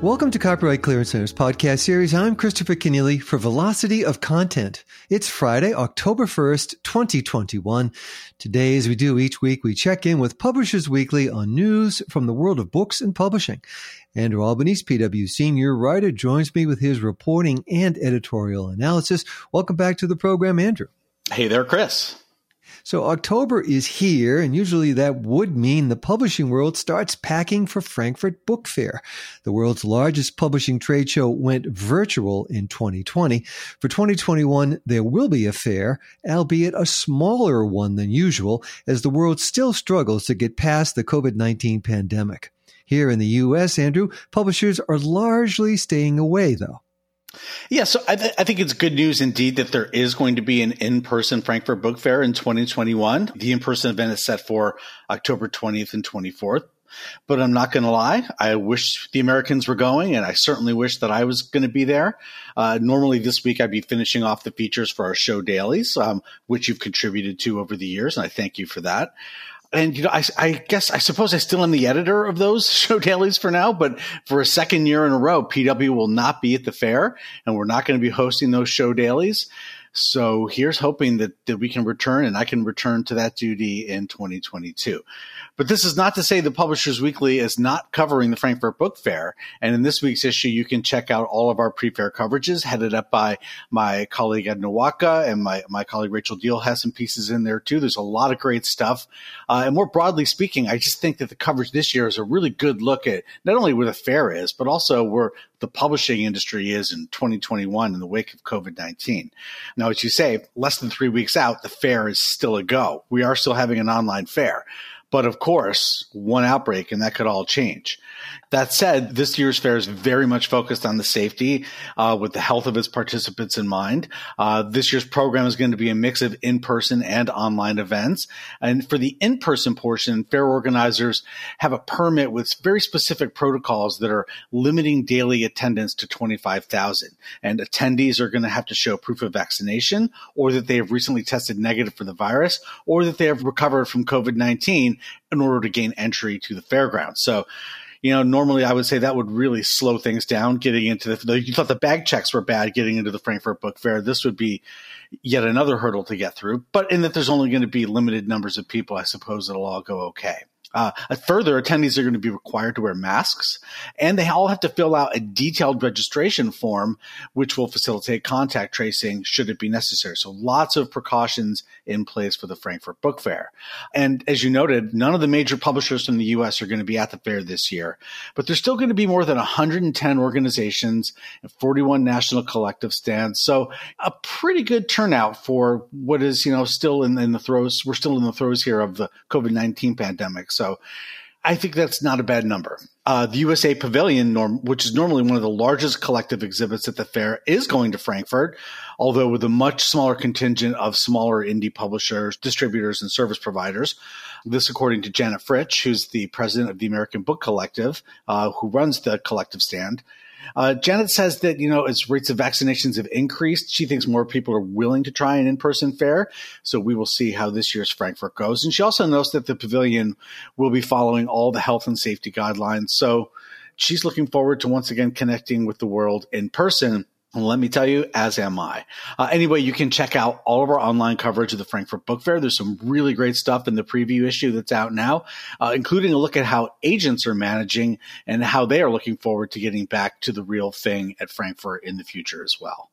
Welcome to Copyright Clearance Center's podcast series. I'm Christopher Kenneally for Velocity of Content. It's Friday, October 1st, 2021. Today, as we do each week, we check in with Publishers Weekly on news from the world of books and publishing. Andrew Albanese, PW senior writer, joins me with his reporting and editorial analysis. Welcome back to the program, Andrew. Hey there, Chris. So October is here, and usually that would mean the publishing world starts packing for Frankfurt Book Fair. The world's largest publishing trade show went virtual in 2020. For 2021, there will be a fair, albeit a smaller one than usual, as the world still struggles to get past the COVID-19 pandemic. Here in the U.S., Andrew, publishers are largely staying away, though. Yeah, so I think it's good news indeed that there is going to be an in-person Frankfurt Book Fair in 2021. The in-person event is set for October 20th and 24th. But I'm not going to lie, I wish the Americans were going, and I certainly wish that I was going to be there. Normally this week I'd be finishing off the features for our show dailies, which you've contributed to over the years, and I thank you for that. And, I suppose I still am the editor of those show dailies for now, but for a second year in a row, PW will not be at the fair, and we're not going to be hosting those show dailies. So here's hoping that we can return, and I can return to that duty in 2022. But this is not to say the Publishers Weekly is not covering the Frankfurt Book Fair. And in this week's issue, you can check out all of our pre-fair coverages headed up by my colleague Edna Waka, and my colleague Rachel Deal has some pieces in there too. There's a lot of great stuff. And more broadly speaking, I just think that the coverage this year is a really good look at not only where the fair is, but also where the publishing industry is in 2021 in the wake of COVID-19. Now, as you say, less than 3 weeks out, the fair is still a go. We are still having an online fair. But of course, one outbreak and that could all change. That said, this year's fair is very much focused on the safety with the health of its participants in mind. This year's program is going to be a mix of in-person and online events. And for the in-person portion, fair organizers have a permit with very specific protocols that are limiting daily attendance to 25,000. And attendees are going to have to show proof of vaccination, or that they have recently tested negative for the virus, or that they have recovered from COVID-19 in order to gain entry to the fairgrounds. So, normally I would say that would really slow things down getting into you thought the bag checks were bad getting into the Frankfurt Book Fair. This would be yet another hurdle to get through. But in that there's only going to be limited numbers of people, I suppose it'll all go okay. Further, attendees are going to be required to wear masks, and they all have to fill out a detailed registration form, which will facilitate contact tracing should it be necessary. So lots of precautions in place for the Frankfurt Book Fair. And as you noted, none of the major publishers from the U.S. are going to be at the fair this year, but there's still going to be more than 110 organizations and 41 national collective stands. So a pretty good turnout for what is, still in the throes. We're still in the throes here of the COVID-19 pandemic. So I think that's not a bad number. The USA Pavilion, which is normally one of the largest collective exhibits at the fair, is going to Frankfurt, although with a much smaller contingent of smaller indie publishers, distributors, and service providers. This according to Janet Fritsch, who's the president of the American Book Collective, who runs the collective stand. Janet says that, as rates of vaccinations have increased, she thinks more people are willing to try an in-person fair. So we will see how this year's Frankfurt goes. And she also notes that the pavilion will be following all the health and safety guidelines. So she's looking forward to once again connecting with the world in person. And let me tell you, as am I. Anyway, you can check out all of our online coverage of the Frankfurt Book Fair. There's some really great stuff in the preview issue that's out now, including a look at how agents are managing and how they are looking forward to getting back to the real thing at Frankfurt in the future as well.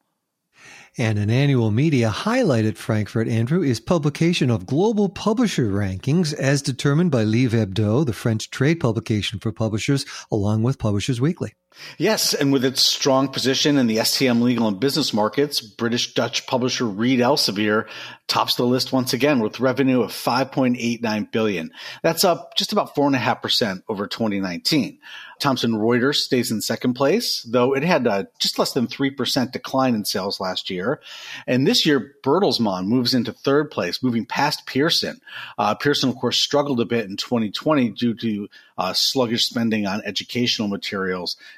And an annual media highlight at Frankfurt, Andrew, is publication of global publisher rankings as determined by Livre Hebdo, the French trade publication for publishers, along with Publishers Weekly. Yes, and with its strong position in the STM legal and business markets, British-Dutch publisher Reed Elsevier tops the list once again with revenue of $5.89 billion. That's up just about 4.5% over 2019. Thomson Reuters stays in second place, though it had a just less than 3% decline in sales last year. And this year, Bertelsmann moves into third place, moving past Pearson. Pearson, of course, struggled a bit in 2020 due to sluggish spending on educational materials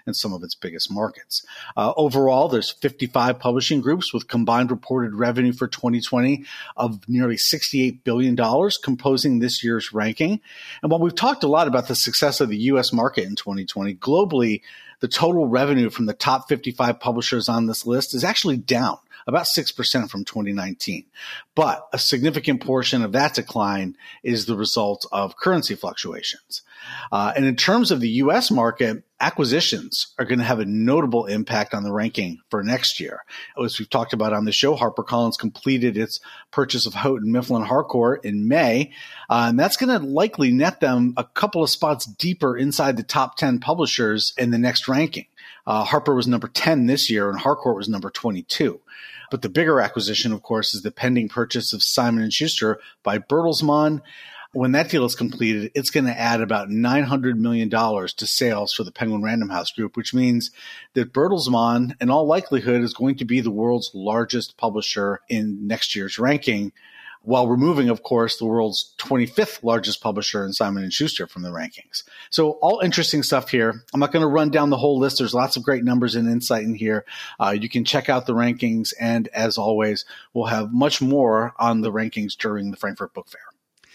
in some of its biggest markets. Overall, there's 55 publishing groups with combined reported revenue for 2020 of nearly $68 billion, composing this year's ranking. And while we've talked a lot about the success of the U.S. market in 2020, globally, the total revenue from the top 55 publishers on this list is actually down about 6% from 2019. But a significant portion of that decline is the result of currency fluctuations. And in terms of the U.S. market, acquisitions are going to have a notable impact on the ranking for next year. As we've talked about on the show, HarperCollins completed its purchase of Houghton Mifflin Harcourt in May, and that's going to likely net them a couple of spots deeper inside the top 10 publishers in the next ranking. Harper was number 10 this year, and Harcourt was number 22. But the bigger acquisition, of course, is the pending purchase of Simon & Schuster by Bertelsmann. When that deal is completed, it's going to add about $900 million to sales for the Penguin Random House Group, which means that Bertelsmann, in all likelihood, is going to be the world's largest publisher in next year's ranking, while removing, of course, the world's 25th largest publisher in Simon & Schuster from the rankings. So all interesting stuff here. I'm not going to run down the whole list. There's lots of great numbers and insight in here. You can check out the rankings. And as always, we'll have much more on the rankings during the Frankfurt Book Fair.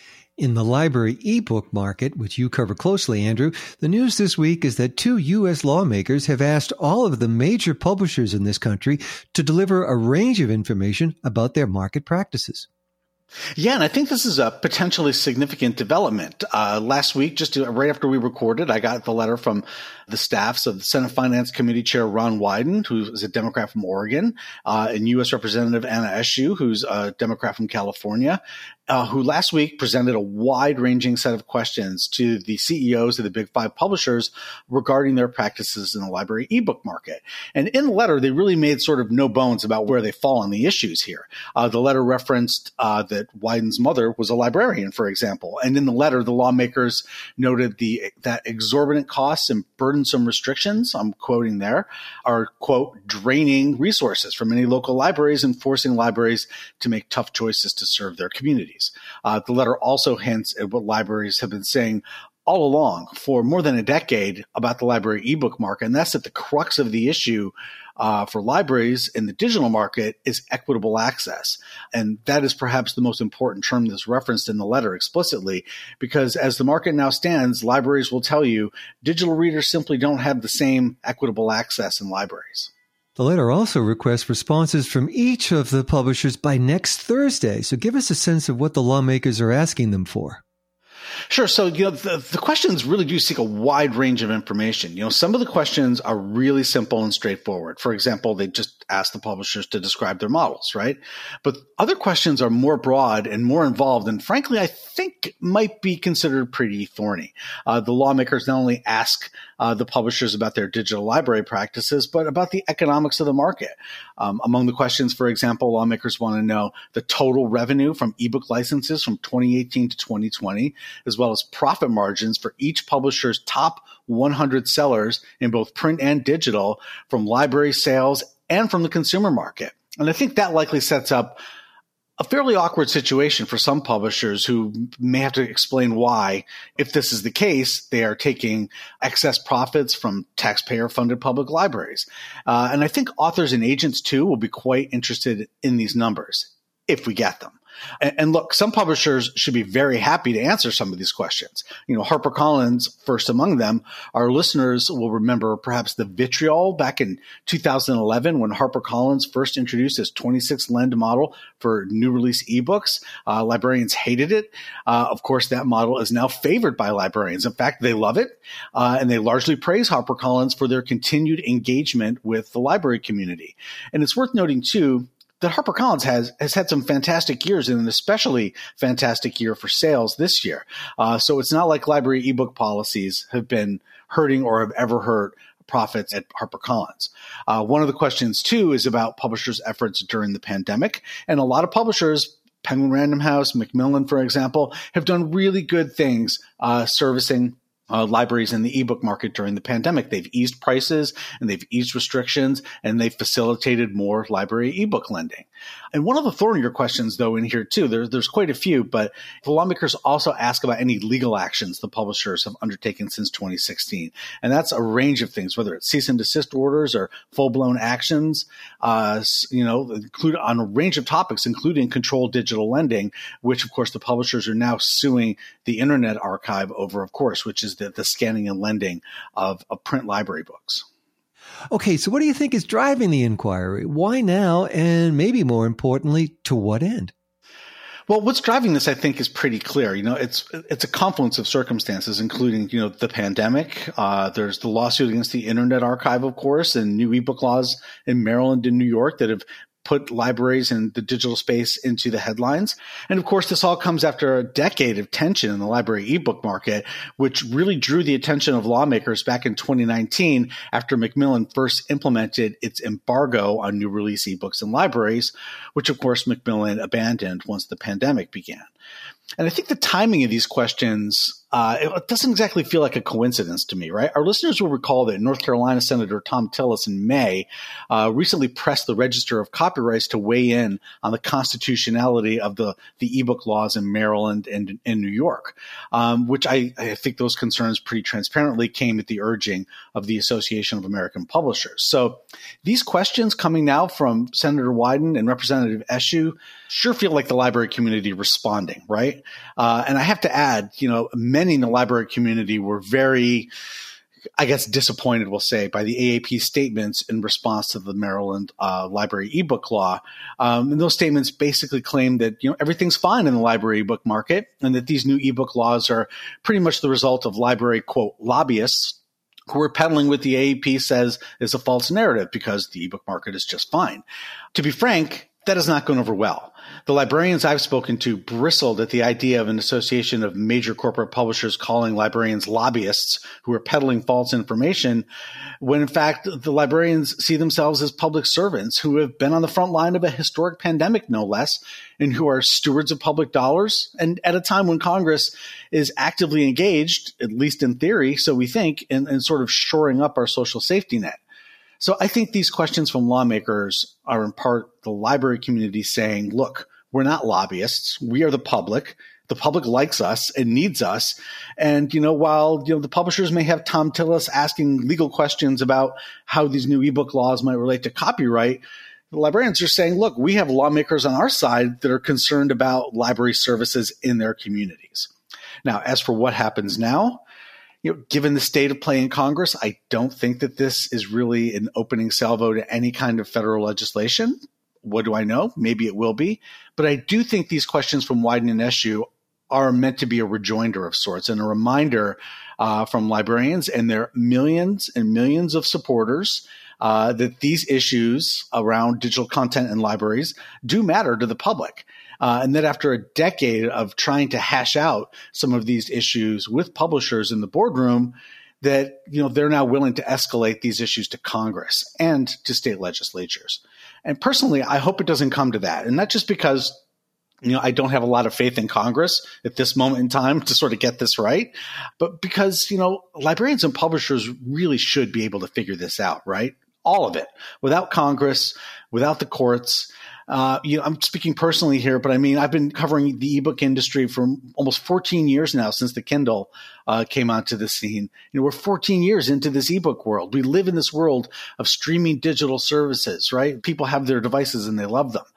In the library ebook market, which you cover closely, Andrew, the news this week is that 2 U.S. lawmakers have asked all of the major publishers in this country to deliver a range of information about their market practices. Yeah, and I think this is a potentially significant development. Last week, just right after we recorded, I got the letter from the staffs of the Senate Finance Committee Chair Ron Wyden, who is a Democrat from Oregon, and U.S. Representative Anna Eshoo, who's a Democrat from California, who last week presented a wide-ranging set of questions to the CEOs of the big 5 publishers regarding their practices in the library ebook market. And in the letter, they really made sort of no bones about where they fall on the issues here. The letter referenced that Wyden's mother was a librarian, for example. And in the letter, the lawmakers noted that exorbitant costs and burdensome restrictions, I'm quoting there, are, quote, draining resources from many local libraries and forcing libraries to make tough choices to serve their communities. The letter also hints at what libraries have been saying all along for more than a decade about the library ebook market, and that's that the crux of the issue for libraries in the digital market is equitable access. And that is perhaps the most important term that's referenced in the letter explicitly, because as the market now stands, libraries will tell you digital readers simply don't have the same equitable access in libraries. The letter also requests responses from each of the publishers by next Thursday. So give us a sense of what the lawmakers are asking them for. Sure. So, the questions really do seek a wide range of information. Some of the questions are really simple and straightforward. For example, they just ask the publishers to describe their models, right? But other questions are more broad and more involved, and frankly, I think might be considered pretty thorny. The lawmakers not only ask the publishers about their digital library practices, but about the economics of the market. Among the questions, for example, lawmakers want to know the total revenue from ebook licenses from 2018 to 2020, as well as profit margins for each publisher's top 100 sellers in both print and digital from library sales and from the consumer market. And I think that likely sets up a fairly awkward situation for some publishers who may have to explain why, if this is the case, they are taking excess profits from taxpayer-funded public libraries. And I think authors and agents, too, will be quite interested in these numbers, if we get them. And look, some publishers should be very happy to answer some of these questions. HarperCollins, first among them. Our listeners will remember perhaps the vitriol back in 2011 when HarperCollins first introduced its 26 lend model for new release ebooks. Librarians hated it. Of course, that model is now favored by librarians. In fact, they love it, and they largely praise HarperCollins for their continued engagement with the library community. And it's worth noting, too, that HarperCollins has had some fantastic years, and an especially fantastic year for sales this year. So it's not like library ebook policies have been hurting or have ever hurt profits at HarperCollins. One of the questions, too, is about publishers' efforts during the pandemic. And a lot of publishers, Penguin Random House, Macmillan, for example, have done really good things servicing libraries in the ebook market during the pandemic. They've eased prices and they've eased restrictions and they've facilitated more library ebook lending. And one of the thornier questions, though, in here, too, there's quite a few, but the lawmakers also ask about any legal actions the publishers have undertaken since 2016. And that's a range of things, whether it's cease and desist orders or full-blown actions, include on a range of topics, including controlled digital lending, which, of course, the publishers are now suing the Internet Archive over, of course, which is the scanning and lending of print library books. Okay, so what do you think is driving the inquiry? Why now? And maybe more importantly, to what end? Well, what's driving this, I think, is pretty clear. It's a confluence of circumstances, including, the pandemic. There's the lawsuit against the Internet Archive, of course, and new ebook laws in Maryland and New York that have put libraries and the digital space into the headlines. And of course, this all comes after a decade of tension in the library ebook market, which really drew the attention of lawmakers back in 2019 after Macmillan first implemented its embargo on new release ebooks in libraries, which of course Macmillan abandoned once the pandemic began. And I think the timing of these questions, it doesn't exactly feel like a coincidence to me, right? Our listeners will recall that North Carolina Senator Thom Tillis in May recently pressed the Register of Copyrights to weigh in on the constitutionality of the ebook laws in Maryland and in New York, which I think those concerns pretty transparently came at the urging of the Association of American Publishers. So these questions coming now from Senator Wyden and Representative Eshoo sure feel like the library community responding, right? And I have to add, many in the library community were very, disappointed, we'll say, by the AAP statements in response to the Maryland library ebook law. And those statements basically claim that, everything's fine in the library ebook market and that these new ebook laws are pretty much the result of library, quote, lobbyists who are peddling what the AAP says is a false narrative because the ebook market is just fine. To be frank, that has not gone over well. The librarians I've spoken to bristled at the idea of an association of major corporate publishers calling librarians lobbyists who are peddling false information, when in fact the librarians see themselves as public servants who have been on the front line of a historic pandemic, no less, and who are stewards of public dollars. And at a time when Congress is actively engaged, at least in theory, so we think, in sort of shoring up our social safety net. So I think these questions from lawmakers are in part the library community saying, look, we're not lobbyists. We are the public. The public likes us and needs us. And, while, the publishers may have Thom Tillis asking legal questions about how these new ebook laws might relate to copyright, the librarians are saying, look, we have lawmakers on our side that are concerned about library services in their communities. Now, as for what happens now, given the state of play in Congress, I don't think that this is really an opening salvo to any kind of federal legislation. What do I know? Maybe it will be. But I do think these questions from Wyden and Eshoo are meant to be a rejoinder of sorts and a reminder from librarians and their millions and millions of supporters that these issues around digital content in libraries do matter to the public. And that after a decade of trying to hash out some of these issues with publishers in the boardroom, that they're now willing to escalate these issues to Congress and to state legislatures. And personally, I hope it doesn't come to that. And not just because I don't have a lot of faith in Congress at this moment in time to sort of get this right, but because librarians and publishers really should be able to figure this out, right? All of it, without Congress, without the courts. I'm speaking personally here, but I've been covering the ebook industry for almost 14 years now since the Kindle came onto the scene. We're 14 years into this ebook world. We live in this world of streaming digital services, right? People have their devices and they love them.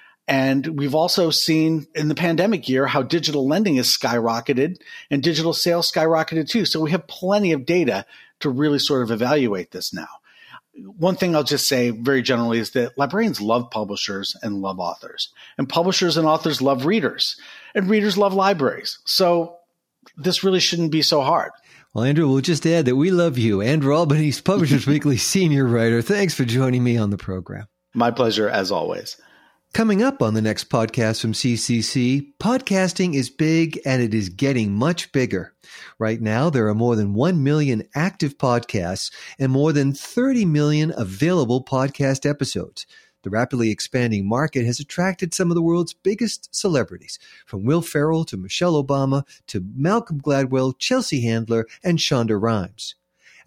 And we've also seen in the pandemic year how digital lending has skyrocketed and digital sales skyrocketed too. So we have plenty of data to really sort of evaluate this now. One thing I'll just say very generally is that librarians love publishers and love authors. And publishers and authors love readers. And readers love libraries. So this really shouldn't be so hard. Well, Andrew, we'll just add that we love you. Andrew Albanese, Publishers Weekly senior writer. Thanks for joining me on the program. My pleasure, as always. Coming up on the next podcast from CCC, podcasting is big and it is getting much bigger. Right now, there are more than 1 million active podcasts and more than 30 million available podcast episodes. The rapidly expanding market has attracted some of the world's biggest celebrities, from Will Ferrell to Michelle Obama to Malcolm Gladwell, Chelsea Handler, and Shonda Rhimes.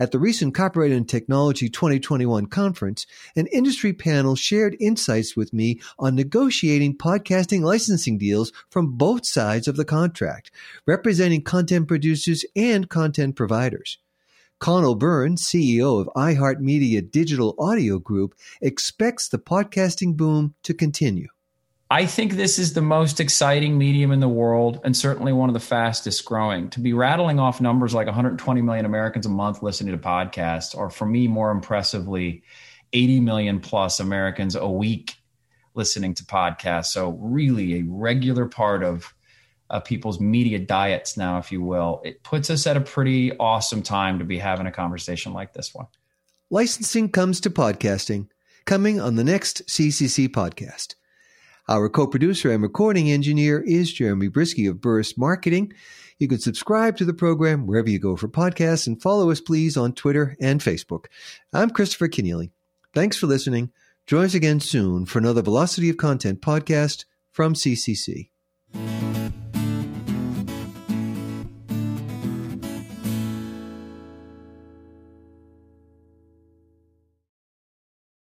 At the recent Copyright and Technology 2021 conference, an industry panel shared insights with me on negotiating podcasting licensing deals from both sides of the contract, representing content producers and content providers. Connell Byrne, CEO of iHeartMedia Digital Audio Group, expects the podcasting boom to continue. I think this is the most exciting medium in the world and certainly one of the fastest growing. To be rattling off numbers like 120 million Americans a month listening to podcasts, or for me, more impressively, 80 million plus Americans a week listening to podcasts. So really a regular part of people's media diets now, if you will. It puts us at a pretty awesome time to be having a conversation like this one. Licensing comes to podcasting, coming on the next CCC podcast. Our co-producer and recording engineer is Jeremy Brisky of Burst Marketing. You can subscribe to the program wherever you go for podcasts and follow us, please, on Twitter and Facebook. I'm Christopher Kenneally. Thanks for listening. Join us again soon for another Velocity of Content podcast from CCC.